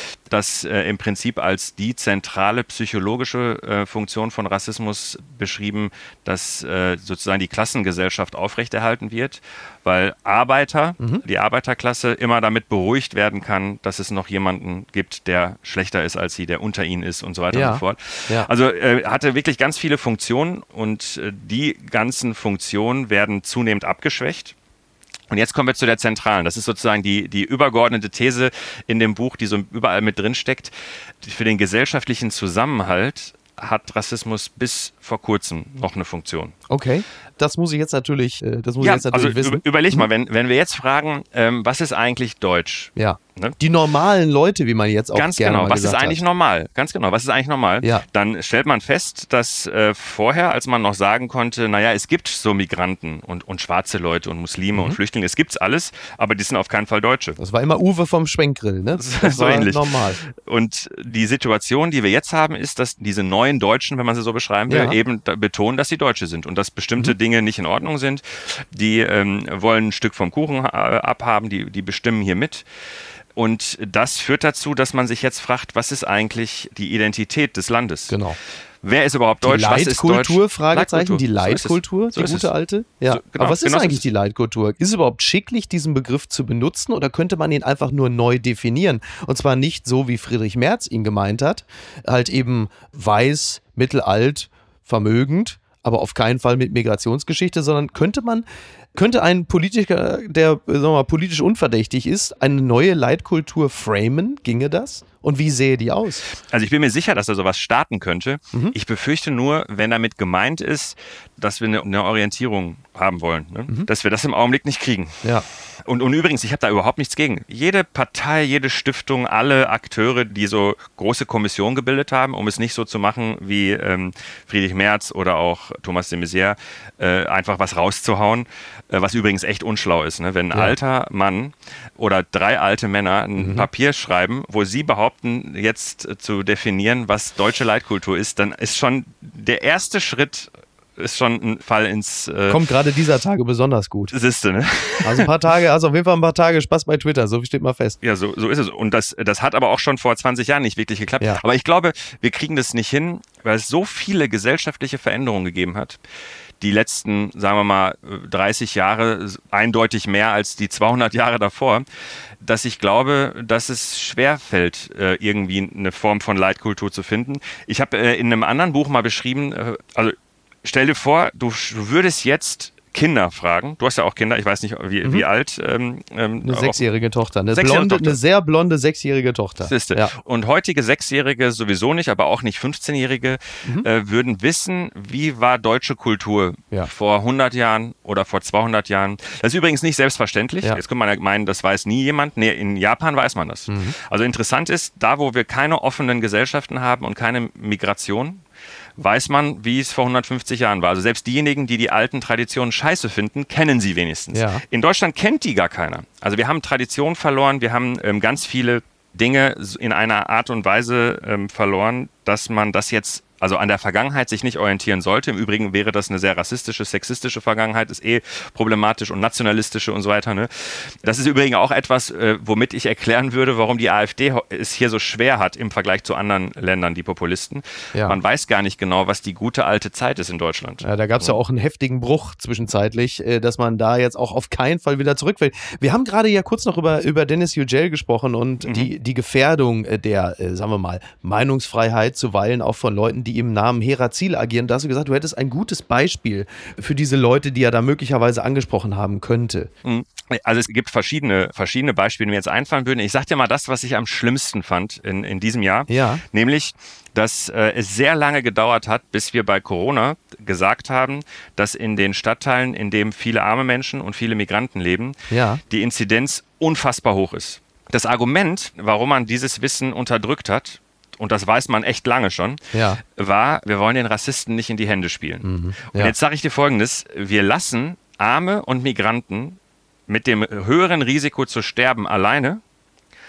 das äh, im Prinzip als die zentrale psychologische äh, Funktion von Rassismus beschrieben, dass äh, sozusagen die Klassengesellschaft aufrechterhalten wird, weil Arbeiter, mhm. die Arbeiterklasse immer damit beruhigt werden kann, dass es noch jemanden gibt, der schlechter ist als sie, der unter ihnen ist und so weiter ja. und so fort. Ja. Also äh, hatte wirklich ganz viele Funktionen und äh, die ganzen Funktionen werden zunehmend abgeschwächt. Und jetzt kommen wir zu der zentralen. Das ist sozusagen die, die übergeordnete These in dem Buch, die so überall mit drin steckt. Für den gesellschaftlichen Zusammenhalt hat Rassismus bis vor kurzem noch eine Funktion. Okay, das muss ich jetzt natürlich, das muss ja, ich jetzt natürlich also wissen. Überleg mal, wenn, wenn wir jetzt fragen, ähm, was ist eigentlich Deutsch? Ja. Ne? Die normalen Leute, wie man jetzt auch Ganz gerne genau, mal was ist gesagt eigentlich hat. normal? Ganz genau, was ist eigentlich normal? Ja. Dann stellt man fest, dass äh, vorher, als man noch sagen konnte, naja, es gibt so Migranten und, und schwarze Leute und Muslime Mhm. und Flüchtlinge, es gibt's alles, aber die sind auf keinen Fall Deutsche. Das war immer Uwe vom Schwenkgrill, ne? Das so war ähnlich. normal. Und die Situation, die wir jetzt haben, ist, dass diese neuen Deutschen, wenn man sie so beschreiben will, Ja. eben da betonen, dass sie Deutsche sind und dass bestimmte Mhm. Dinge nicht in Ordnung sind. Die ähm, wollen ein Stück vom Kuchen äh, abhaben, die, die bestimmen hier mit. Und das führt dazu, dass man sich jetzt fragt, was ist eigentlich die Identität des Landes? Genau. Wer ist überhaupt Deutsch? Die Was ist Leitkultur, Deutsch? Fragezeichen, die So ist es. Leitkultur, So die ist gute es. alte. Ja. So, genau, Aber was ist genau so eigentlich ist die Leitkultur? Ist es überhaupt schicklich, diesen Begriff zu benutzen oder könnte man ihn einfach nur neu definieren? Und zwar nicht so, wie Friedrich Merz ihn gemeint hat, halt eben weiß, mittelalt, vermögend, aber auf keinen Fall mit Migrationsgeschichte, sondern könnte man, könnte ein Politiker, der sagen wir mal, politisch unverdächtig ist, eine neue Leitkultur framen? Ginge das? Und wie sähe die aus? Also ich bin mir sicher, dass er sowas starten könnte. Mhm. Ich befürchte nur, wenn damit gemeint ist, dass wir eine, eine Orientierung haben wollen, ne? Mhm. dass wir das im Augenblick nicht kriegen. Ja. Und, und übrigens, ich habe da überhaupt nichts gegen. Jede Partei, jede Stiftung, alle Akteure, die so große Kommissionen gebildet haben, um es nicht so zu machen wie ähm, Friedrich Merz oder auch Thomas de Maizière, äh, einfach was rauszuhauen, äh, was übrigens echt unschlau ist. Ne? Wenn ein Ja. alter Mann oder drei alte Männer ein Mhm. Papier schreiben, wo sie behaupten, jetzt äh, zu definieren, was deutsche Leitkultur ist, dann ist schon der erste Schritt ist schon ein Fall ins äh, Kommt gerade dieser Tage besonders gut. Siste, ne? Also ein paar Tage, also auf jeden Fall ein paar Tage Spaß bei Twitter, so viel steht mal fest. Ja, so, so ist es. Und das, das hat aber auch schon vor zwanzig Jahren nicht wirklich geklappt. Ja. Aber ich glaube, wir kriegen das nicht hin, weil es so viele gesellschaftliche Veränderungen gegeben hat. Die letzten, sagen wir mal, dreißig Jahre eindeutig mehr als die zweihundert Jahre davor, dass ich glaube, dass es schwerfällt, irgendwie eine Form von Leitkultur zu finden. Ich habe in einem anderen Buch mal beschrieben, also stell dir vor, du würdest jetzt Kinder fragen. Du hast ja auch Kinder, ich weiß nicht, wie, Mhm. wie alt. Ähm, ähm, Eine sechsjährige Tochter, eine, Sechsjährige blonde, Tochter. eine sehr blonde sechsjährige Tochter. Siehste. Ja. Und heutige Sechsjährige sowieso nicht, aber auch nicht fünfzehnjährige Mhm. äh, würden wissen, wie war deutsche Kultur Ja. vor hundert Jahren oder vor zweihundert Jahren. Das ist übrigens nicht selbstverständlich. Ja. Jetzt könnte man ja meinen, das weiß nie jemand. Nee, in Japan weiß man das. Mhm. Also interessant ist, da wo wir keine offenen Gesellschaften haben und keine Migration, weiß man, wie es vor hundertfünfzig Jahren war. Also selbst diejenigen, die die alten Traditionen scheiße finden, kennen sie wenigstens. Ja. In Deutschland kennt die gar keiner. Also wir haben Tradition verloren, wir haben ähm, ganz viele Dinge in einer Art und Weise ähm, verloren, dass man das jetzt also an der Vergangenheit sich nicht orientieren sollte. Im Übrigen wäre das eine sehr rassistische, sexistische Vergangenheit, ist eh problematisch und nationalistische und so weiter. Ne? Das ist übrigens auch etwas, äh, womit ich erklären würde, warum die AfD es hier so schwer hat im Vergleich zu anderen Ländern, die Populisten. Ja. Man weiß gar nicht genau, was die gute alte Zeit ist in Deutschland. Ja, da gab es ja auch einen heftigen Bruch zwischenzeitlich, äh, dass man da jetzt auch auf keinen Fall wieder zurück will. Wir haben gerade ja kurz noch über, über Dennis Yücel gesprochen und Mhm. die, die Gefährdung äh, der, äh, sagen wir mal, Meinungsfreiheit zuweilen auch von Leuten, die im Namen hehrer Ziele agieren. Da hast du gesagt, du hättest ein gutes Beispiel für diese Leute, die er da möglicherweise angesprochen haben könnte. Also es gibt verschiedene, verschiedene Beispiele, die mir jetzt einfallen würden. Ich sag dir mal das, was ich am schlimmsten fand in, in diesem Jahr. Ja. Nämlich, dass äh, es sehr lange gedauert hat, bis wir bei Corona gesagt haben, dass in den Stadtteilen, in denen viele arme Menschen und viele Migranten leben, Ja. die Inzidenz unfassbar hoch ist. Das Argument, warum man dieses Wissen unterdrückt hat, und das weiß man echt lange schon, Ja. war, wir wollen den Rassisten nicht in die Hände spielen. Mhm. Und Ja. jetzt sage ich dir Folgendes, wir lassen Arme und Migranten mit dem höheren Risiko zu sterben alleine,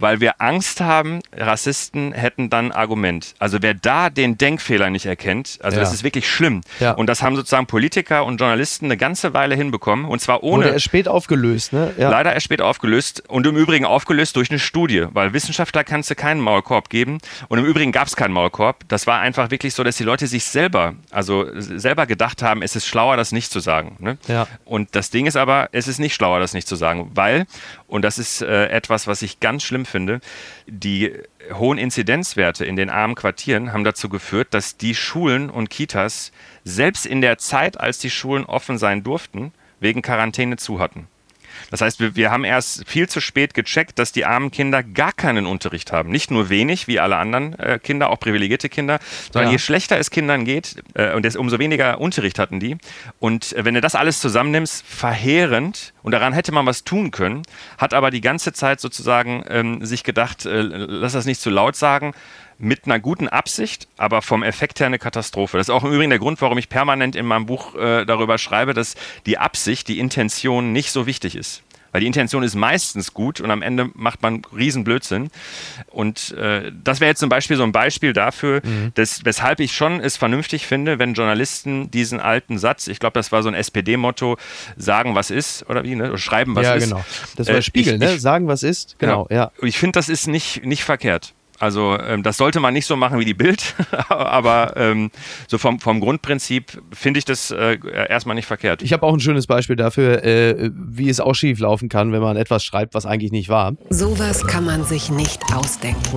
weil wir Angst haben, Rassisten hätten dann ein Argument. Also wer da den Denkfehler nicht erkennt, also ja. das ist wirklich schlimm. Ja. Und das haben sozusagen Politiker und Journalisten eine ganze Weile hinbekommen und zwar ohne... Wurde erst spät aufgelöst, ne? Ja. Leider erst spät aufgelöst und im Übrigen aufgelöst durch eine Studie, weil Wissenschaftler kannst du keinen Maulkorb geben und im Übrigen gab es keinen Maulkorb. Das war einfach wirklich so, dass die Leute sich selber, also selber gedacht haben, es ist schlauer, das nicht zu sagen. Ne? Ja. Und das Ding ist aber, es ist nicht schlauer, das nicht zu sagen, weil, und das ist äh, etwas, was ich ganz schlimm finde, die hohen Inzidenzwerte in den armen Quartieren haben dazu geführt, dass die Schulen und Kitas selbst in der Zeit, als die Schulen offen sein durften, wegen Quarantäne zu hatten. Das heißt, wir, wir haben erst viel zu spät gecheckt, dass die armen Kinder gar keinen Unterricht haben. Nicht nur wenig, wie alle anderen äh, Kinder, auch privilegierte Kinder, sondern ja. je schlechter es Kindern geht, äh, und des, umso weniger Unterricht hatten die. Und äh, wenn du das alles zusammennimmst, verheerend, und daran hätte man was tun können, hat aber die ganze Zeit sozusagen ähm, sich gedacht, äh, lass das nicht zu laut sagen, mit einer guten Absicht, aber vom Effekt her eine Katastrophe. Das ist auch im Übrigen der Grund, warum ich permanent in meinem Buch äh, darüber schreibe, dass die Absicht, die Intention nicht so wichtig ist. Weil die Intention ist meistens gut und am Ende macht man riesen Blödsinn. Und äh, das wäre jetzt zum Beispiel so ein Beispiel dafür, mhm. dass, weshalb ich schon es vernünftig finde, wenn Journalisten diesen alten Satz, ich glaube, das war so ein S P D-Motto, sagen, was ist, oder wie, ne? Oder schreiben, was ja, ist. Ja, genau. Das war äh, Spiegel, ich, ne? Ich, sagen, was ist. Genau, ja. ja. Und ich finde, das ist nicht, nicht verkehrt. Also ähm, das sollte man nicht so machen wie die Bild, aber ähm, so vom, vom Grundprinzip finde ich das äh, erstmal nicht verkehrt. Ich habe auch ein schönes Beispiel dafür, äh, wie es auch schief laufen kann, wenn man etwas schreibt, was eigentlich nicht war. Sowas kann man sich nicht ausdenken.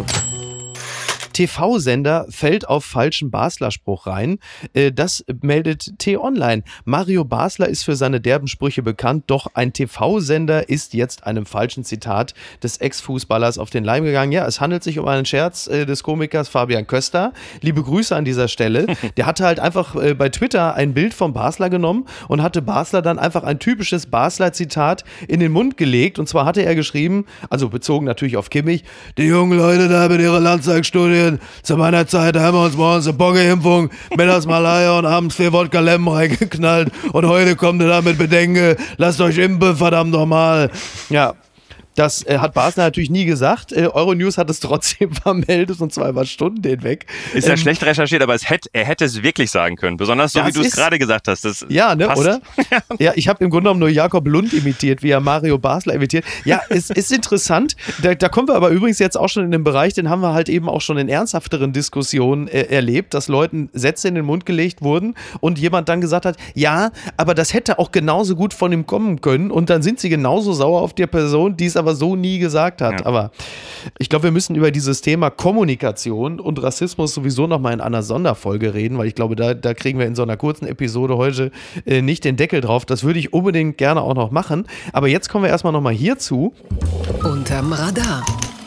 T V-Sender fällt auf falschen Basler-Spruch rein. Das meldet T-Online. Mario Basler ist für seine derben Sprüche bekannt, doch ein T V-Sender ist jetzt einem falschen Zitat des Ex-Fußballers auf den Leim gegangen. Ja, es handelt sich um einen Scherz des Komikers Fabian Köster. Liebe Grüße an dieser Stelle. Der hatte halt einfach bei Twitter ein Bild vom Basler genommen und hatte Basler dann einfach ein typisches Basler-Zitat in den Mund gelegt. Und zwar hatte er geschrieben, also bezogen natürlich auf Kimmich, die jungen Leute da mit ihrer Landtagsstudie, zu meiner Zeit haben wir uns morgens eine Boggeimpfung, mittags Malaya und abends vier Wodka Lemon reingeknallt und heute kommt ihr da mit Bedenke, lasst euch impfen, verdammt nochmal. Ja, das äh, hat Basler natürlich nie gesagt. Äh, Euronews hat es trotzdem vermeldet und zwar über Stunden hinweg. Ist ja ähm, schlecht recherchiert, aber es hätte, er hätte es wirklich sagen können. Besonders so, wie du es gerade gesagt hast. Das ja, ne, passt. Oder? Ja, ich habe im Grunde genommen nur Jakob Lund imitiert, wie er Mario Basler imitiert. Ja, es ist interessant. Da, da kommen wir aber übrigens jetzt auch schon in den Bereich, den haben wir halt eben auch schon in ernsthafteren Diskussionen äh, erlebt, dass Leuten Sätze in den Mund gelegt wurden und jemand dann gesagt hat, ja, aber das hätte auch genauso gut von ihm kommen können und dann sind sie genauso sauer auf die Person, die es aber aber so nie gesagt hat. Ja. Aber ich glaube, wir müssen über dieses Thema Kommunikation und Rassismus sowieso nochmal in einer Sonderfolge reden, weil ich glaube, da, da kriegen wir in so einer kurzen Episode heute äh, nicht den Deckel drauf. Das würde ich unbedingt gerne auch noch machen. Aber jetzt kommen wir erstmal nochmal hierzu. Unterm Radar.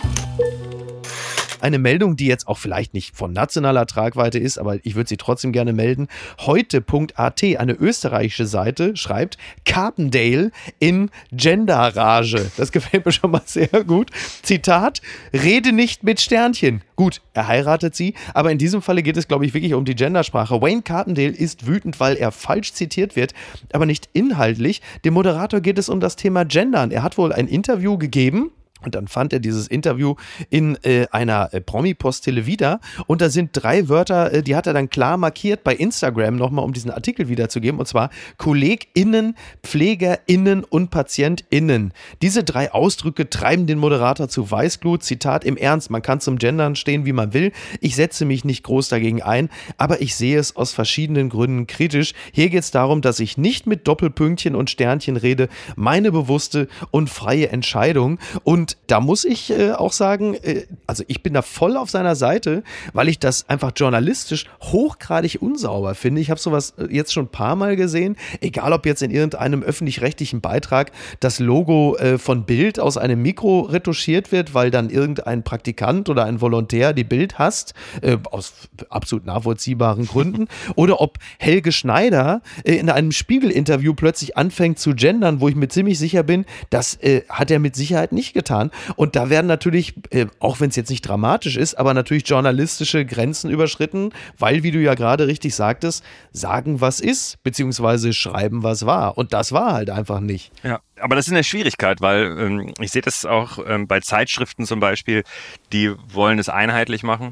Eine Meldung, die jetzt auch vielleicht nicht von nationaler Tragweite ist, aber ich würde sie trotzdem gerne melden. Heute Punkt A T, eine österreichische Seite, schreibt Carpendale in Genderrage. Das gefällt mir schon mal sehr gut. Zitat, rede nicht mit Sternchen. Gut, er heiratet sie, aber in diesem Falle geht es, glaube ich, wirklich um die Gendersprache. Wayne Carpendale ist wütend, weil er falsch zitiert wird, aber nicht inhaltlich. Dem Moderator geht es um das Thema Gendern. Er hat wohl ein Interview gegeben. Und dann fand er dieses Interview in äh, einer äh, Promi-Postille wieder und da sind drei Wörter, äh, die hat er dann klar markiert bei Instagram nochmal, um diesen Artikel wiederzugeben, und zwar KollegInnen, PflegerInnen und PatientInnen. Diese drei Ausdrücke treiben den Moderator zu Weißglut. Zitat, im Ernst, man kann zum Gendern stehen, wie man will. Ich setze mich nicht groß dagegen ein, aber ich sehe es aus verschiedenen Gründen kritisch. Hier geht es darum, dass ich nicht mit Doppelpünktchen und Sternchen rede, meine bewusste und freie Entscheidung. Und Und da muss ich äh, auch sagen, äh, also ich bin da voll auf seiner Seite, weil ich das einfach journalistisch hochgradig unsauber finde. Ich habe sowas jetzt schon ein paar Mal gesehen, egal ob jetzt in irgendeinem öffentlich-rechtlichen Beitrag das Logo äh, von Bild aus einem Mikro retuschiert wird, weil dann irgendein Praktikant oder ein Volontär die Bild hasst, äh, aus absolut nachvollziehbaren Gründen, oder ob Helge Schneider äh, in einem Spiegel-Interview plötzlich anfängt zu gendern, wo ich mir ziemlich sicher bin, das äh, hat er mit Sicherheit nicht getan. Und da werden natürlich, äh, auch wenn es jetzt nicht dramatisch ist, aber natürlich journalistische Grenzen überschritten, weil, wie du ja gerade richtig sagtest, sagen, was ist, beziehungsweise schreiben, was war. Und das war halt einfach nicht. Ja, Aber das ist eine Schwierigkeit, weil ähm, ich sehe das auch ähm, bei Zeitschriften zum Beispiel, die wollen es einheitlich machen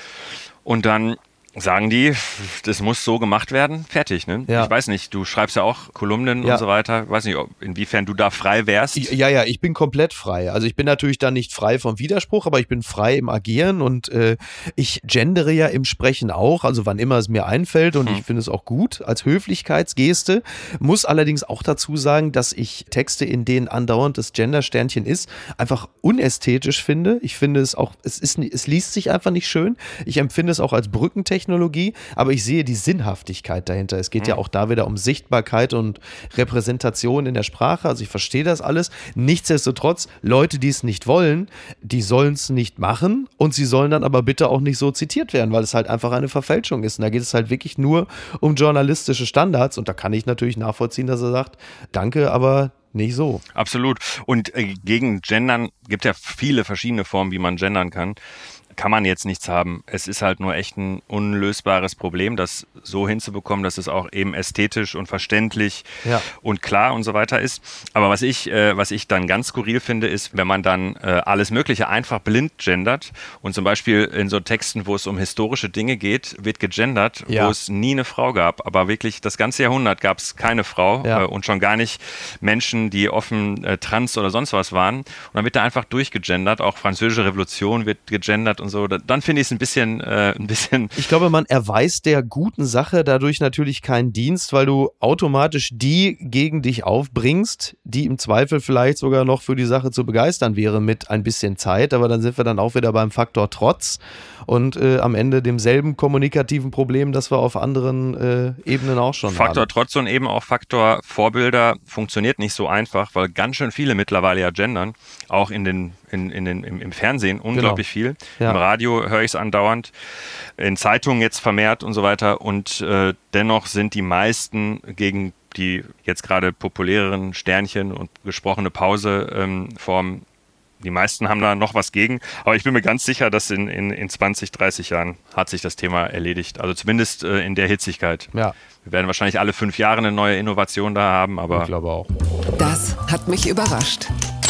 und dann sagen die, das muss so gemacht werden, fertig. Ne? Ja. Ich weiß nicht, du schreibst ja auch Kolumnen ja. und so weiter. Ich weiß nicht, ob, inwiefern du da frei wärst. Ja, ja, ich bin komplett frei. Also ich bin natürlich dann nicht frei vom Widerspruch, aber ich bin frei im Agieren und äh, ich gendere ja im Sprechen auch, also wann immer es mir einfällt und hm. ich finde es auch gut als Höflichkeitsgeste. Muss allerdings auch dazu sagen, dass ich Texte, in denen andauernd das Gender-Sternchen ist, einfach unästhetisch finde. Ich finde es auch, es ist, es liest sich einfach nicht schön. Ich empfinde es auch als Brückentechnik. Technologie, aber ich sehe die Sinnhaftigkeit dahinter. Es geht mhm. ja auch da wieder um Sichtbarkeit und Repräsentation in der Sprache. Also ich verstehe das alles. Nichtsdestotrotz, Leute, die es nicht wollen, die sollen es nicht machen und sie sollen dann aber bitte auch nicht so zitiert werden, weil es halt einfach eine Verfälschung ist. Und da geht es halt wirklich nur um journalistische Standards und da kann ich natürlich nachvollziehen, dass er sagt, danke, aber nicht so. Absolut. Und äh, gegen Gendern gibt ja viele verschiedene Formen, wie man gendern kann. Kann man jetzt nichts haben. Es ist halt nur echt ein unlösbares Problem, das so hinzubekommen, dass es auch eben ästhetisch und verständlich ja. und klar und so weiter ist. Aber was ich, äh, was ich dann ganz skurril finde, ist, wenn man dann äh, alles Mögliche einfach blind gendert und zum Beispiel in so Texten, wo es um historische Dinge geht, wird gegendert, ja. wo es nie eine Frau gab. Aber wirklich das ganze Jahrhundert gab es keine Frau ja. äh, und schon gar nicht Menschen, die offen äh, trans oder sonst was waren. Und dann wird da einfach durchgegendert. Auch Französische Revolution wird gegendert und so, dann finde ich es ein bisschen, äh, ein bisschen... Ich glaube, man erweist der guten Sache dadurch natürlich keinen Dienst, weil du automatisch die gegen dich aufbringst, die im Zweifel vielleicht sogar noch für die Sache zu begeistern wäre mit ein bisschen Zeit, aber dann sind wir dann auch wieder beim Faktor Trotz und äh, am Ende demselben kommunikativen Problem, das wir auf anderen äh, Ebenen auch schon Faktor haben. Faktor Trotz und eben auch Faktor Vorbilder funktioniert nicht so einfach, weil ganz schön viele mittlerweile ja gendern, auch in den, in, in den, im, im Fernsehen unglaublich genau. viel. Ja. Im Radio höre ich es andauernd, in Zeitungen jetzt vermehrt und so weiter und äh, dennoch sind die meisten gegen die jetzt gerade populäreren Sternchen und gesprochene Pause-Formen ähm, die meisten haben da noch was gegen, aber ich bin mir ganz sicher, dass in, in, in zwanzig, dreißig Jahren hat sich das Thema erledigt. Also zumindest äh, in der Hitzigkeit. Ja. Wir werden wahrscheinlich alle fünf Jahre eine neue Innovation da haben, aber... Ich glaube auch. Das hat mich überrascht.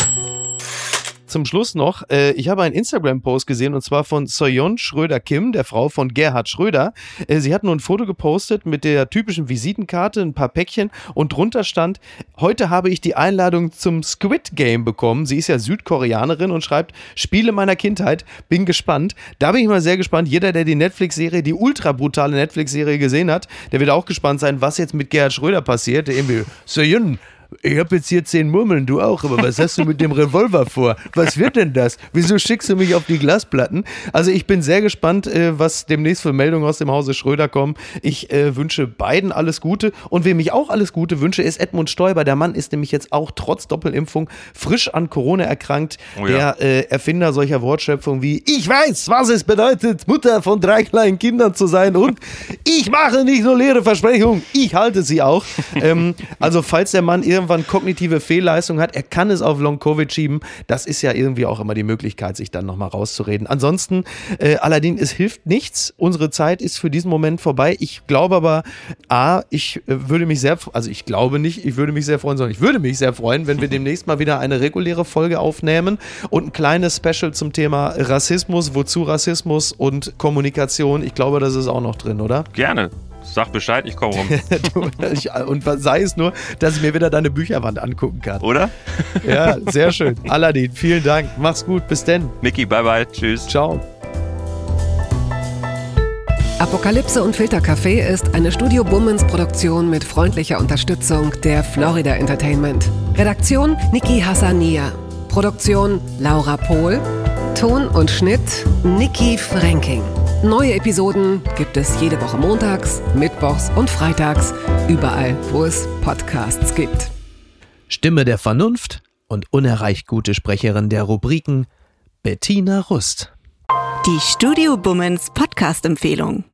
Zum Schluss noch, äh, ich habe einen Instagram-Post gesehen und zwar von Soyeon Schröder-Kim, der Frau von Gerhard Schröder. Äh, sie hat nur ein Foto gepostet mit der typischen Visitenkarte, ein paar Päckchen und drunter stand, heute habe ich die Einladung zum Squid Game bekommen. Sie ist ja Südkoreanerin und schreibt, Spiele meiner Kindheit, bin gespannt. Da bin ich mal sehr gespannt. Jeder, der die Netflix-Serie, die ultra brutale Netflix-Serie gesehen hat, der wird auch gespannt sein, was jetzt mit Gerhard Schröder passiert. Der irgendwie, Soyeon, ich habe jetzt hier zehn Murmeln, du auch, aber was hast du mit dem Revolver vor? Was wird denn das? Wieso schickst du mich auf die Glasplatten? Also ich bin sehr gespannt, äh, was demnächst für Meldungen aus dem Hause Schröder kommen. Ich äh, wünsche beiden alles Gute und wem ich auch alles Gute wünsche, ist Edmund Stoiber. Der Mann ist nämlich jetzt auch trotz Doppelimpfung frisch an Corona erkrankt. Oh ja. Der äh, Erfinder solcher Wortschöpfungen wie ich weiß, was es bedeutet, Mutter von drei kleinen Kindern zu sein und ich mache nicht nur leere Versprechungen, ich halte sie auch. ähm, also falls der Mann irgendwann kognitive Fehlleistung hat, er kann es auf Long-Covid schieben. Das ist ja irgendwie auch immer die Möglichkeit, sich dann nochmal rauszureden. Ansonsten, äh, allerdings, es hilft nichts. Unsere Zeit ist für diesen Moment vorbei. Ich glaube aber, A, ich äh, würde mich sehr, also ich glaube nicht, ich würde mich sehr freuen, sondern ich würde mich sehr freuen, wenn wir demnächst mal wieder eine reguläre Folge aufnehmen und ein kleines Special zum Thema Rassismus, wozu Rassismus und Kommunikation. Ich glaube, das ist auch noch drin, oder? Gerne. Sag Bescheid, ich komme rum. Und sei es nur, dass ich mir wieder deine Bücherwand angucken kann. Oder? Ja, sehr schön. Aladin, vielen Dank. Mach's gut. Bis denn. Micky, bye bye. Tschüss. Ciao. Apokalypse und Filtercafé ist eine Studio Bummens Produktion mit freundlicher Unterstützung der Florida Entertainment. Redaktion Niki Hassania. Produktion Laura Pohl. Ton und Schnitt Niki Fränking. Neue Episoden gibt es jede Woche montags, mittwochs und freitags, überall, wo es Podcasts gibt. Stimme der Vernunft und unerreicht gute Sprecherin der Rubriken Bettina Rust. Die Studio Bummens Podcast-Empfehlung.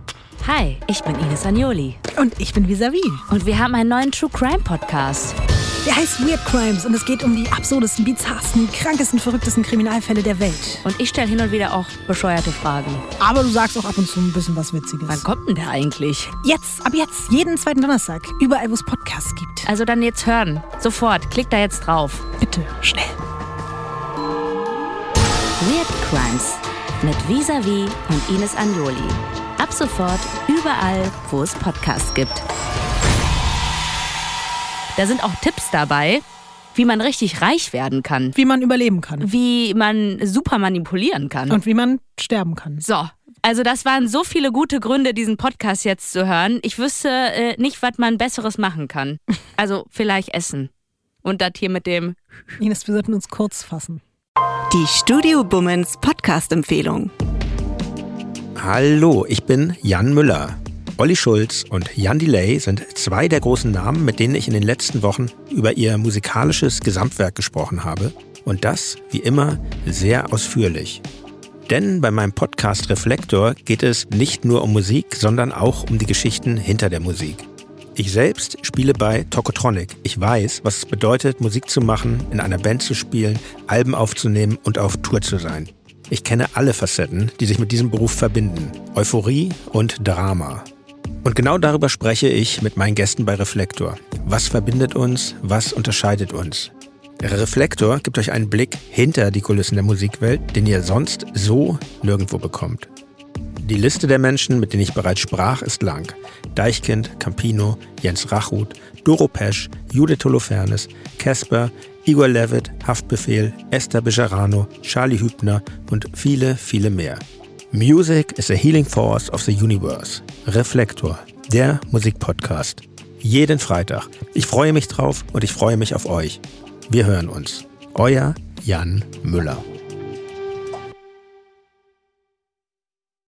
Hi, ich bin Ines Agnoli. Und ich bin Visavi. Und wir haben einen neuen True Crime Podcast. Der heißt Weird Crimes und es geht um die absurdesten, bizarrsten, krankesten, verrücktesten Kriminalfälle der Welt. Und ich stelle hin und wieder auch bescheuerte Fragen. Aber du sagst auch ab und zu ein bisschen was Witziges. Wann kommt denn der eigentlich? Jetzt, ab jetzt, jeden zweiten Donnerstag, überall wo es Podcasts gibt. Also dann jetzt hören. Sofort, klick da jetzt drauf. Bitte, schnell. Weird Crimes mit Visavi und Ines Agnoli. Ab sofort überall, wo es Podcasts gibt. Da sind auch Tipps dabei, wie man richtig reich werden kann. Wie man überleben kann. Wie man super manipulieren kann. Und wie man sterben kann. So, also das waren so viele gute Gründe, diesen Podcast jetzt zu hören. Ich wüsste äh, nicht, was man Besseres machen kann. Also vielleicht essen. Und das hier mit dem... Ines, wir sollten uns kurz fassen. Die Studio Bummens Podcast-Empfehlung. Hallo, ich bin Jan Müller. Olli Schulz und Jan Delay sind zwei der großen Namen, mit denen ich in den letzten Wochen über ihr musikalisches Gesamtwerk gesprochen habe. Und das, wie immer, sehr ausführlich. Denn bei meinem Podcast Reflektor geht es nicht nur um Musik, sondern auch um die Geschichten hinter der Musik. Ich selbst spiele bei Tokotronic. Ich weiß, was es bedeutet, Musik zu machen, in einer Band zu spielen, Alben aufzunehmen und auf Tour zu sein. Ich kenne alle Facetten, die sich mit diesem Beruf verbinden. Euphorie und Drama. Und genau darüber spreche ich mit meinen Gästen bei Reflektor. Was verbindet uns? Was unterscheidet uns? Reflektor gibt euch einen Blick hinter die Kulissen der Musikwelt, den ihr sonst so nirgendwo bekommt. Die Liste der Menschen, mit denen ich bereits sprach, ist lang. Deichkind, Campino, Jens Rachut, Doro Pesch, Judith Holofernes, Casper, Igor Levit, Haftbefehl, Esther Bejarano, Charlie Hübner und viele, viele mehr. Music is a healing force of the universe. Reflektor, der Musikpodcast. Jeden Freitag. Ich freue mich drauf und ich freue mich auf euch. Wir hören uns. Euer Jan Müller.